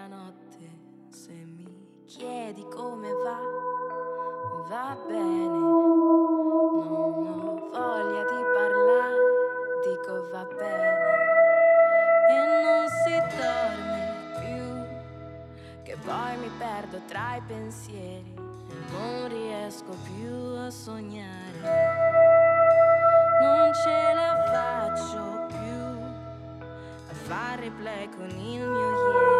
la notte, se mi chiedi come va bene. Non ho voglia di parlare, dico va bene. E non si dorme più, che poi mi perdo tra i pensieri e non riesco più a sognare. Non ce la faccio più a fare replay con il mio ieri.